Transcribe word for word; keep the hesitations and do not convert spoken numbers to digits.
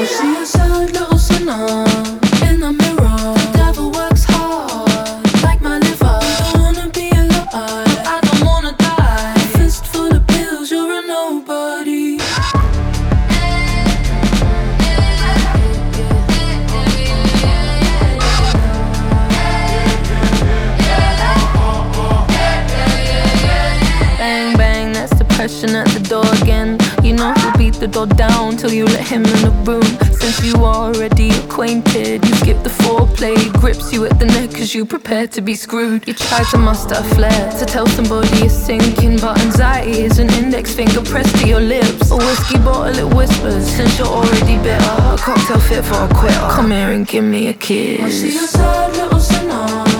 see a sad little sinner in the mirror. The devil works hard, like my liver. I wanna be alive, but I don't wanna die. A fistful of pills, you're a nobody. Bang, bang, that's depression at the door again. You know he'll beat the door down till you let him in the room. Since you are already acquainted, you skip the foreplay. Grips you at the neck cause you prepare to be screwed. You try to muster flair to tell somebody you're sinking, but anxiety is an index finger pressed to your lips. A whiskey bottle it whispers, since you're already bitter. A cocktail fit for a quitter. Come here and give me a kiss. I see a sad little sinner